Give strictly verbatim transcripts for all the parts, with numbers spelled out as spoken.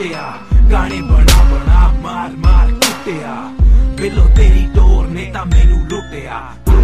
लुटिया, गाने बना बना मार मार कुटिया, बिलो तेरी टोर ने ता मैनू लुटिया।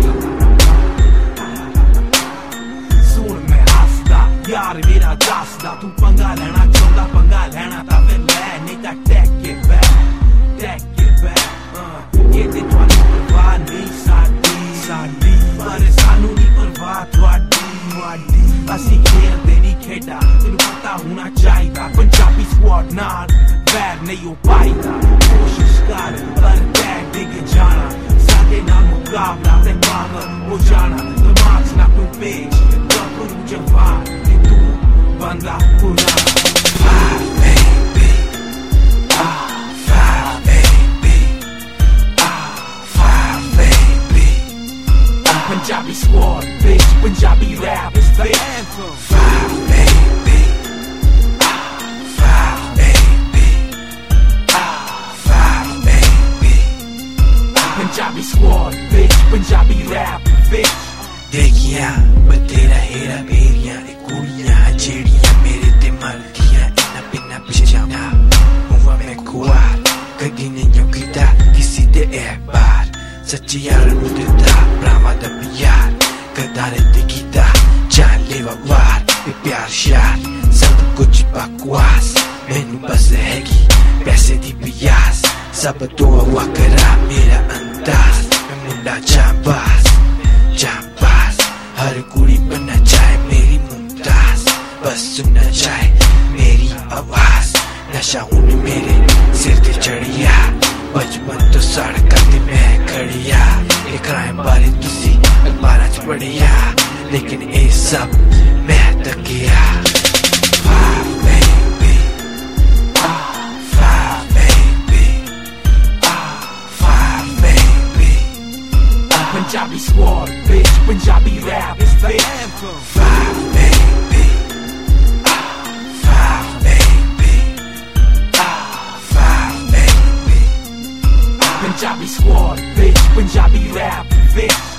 सुन मैं हसदा यार मेरा दसदा, तू पंगा लेना चाहता पंगा लेना ता फिर लै, नहीं ता take it back take it back. ये ते तुहाडी परवाह नहीं साडी साडी, पर सानू नहीं परवाह तुहाडी तुहाडी। असी खेलदे नहीं खेडा तेनू पता होना चाहिदा, पंजाबी स्क्वाड नाल बैर नहीं हो पाईदा। कोशिश कर पर टैग डिग जाना, साडे नाल मुकाबला ते पागल हो जाना। दिमाग च ना कोई पेच गभरू जवान ते तू बंदा पुराना। Five baby, ah five baby, ah five baby, ah Punjabi squad bitch, Punjabi rap is the anthem. Five baby, ah five baby, ah five baby, ah Punjabi squad bitch, Punjabi rap bitch. देखिया बतेरा हेरा बेरिया कुड़ियां जेड़ियां मेरे ते मर गया, इन्ना बिना पिछाना हुआ मैं कुआर कदी नहीं कीता किसी दे एक बार। सच्ची यार मुद्दा ब्रामा दा प्यार कदारे ते कीता जान लेवा वार पे प्यार शार सब कुछ बकवास। मैनू बस हैगी पैसे दी प्यास, सब तो हुआ करा मेरा अंदाज। मैं मुंडा जाबाज जाबाज, हर कुड़ी बनना चाहे मेरी मुमताज, बस सुनना चाहे मेरी आवाज। नशा हूं मेरे सिर ते चढ़िया, बचपन तो सड़क ते मैं खड़िया। ये क्राइम बारे तुसी अखबारां च पढ़िया, लेकिन ये सब मैं तकिया। Five baby, ah five baby, ah five baby, ah Punjabi squad bitch, Punjabi rap is the anthem. Five baby, ah five baby, ah five baby, Punjabi squad bitch, Punjabi rap bitch.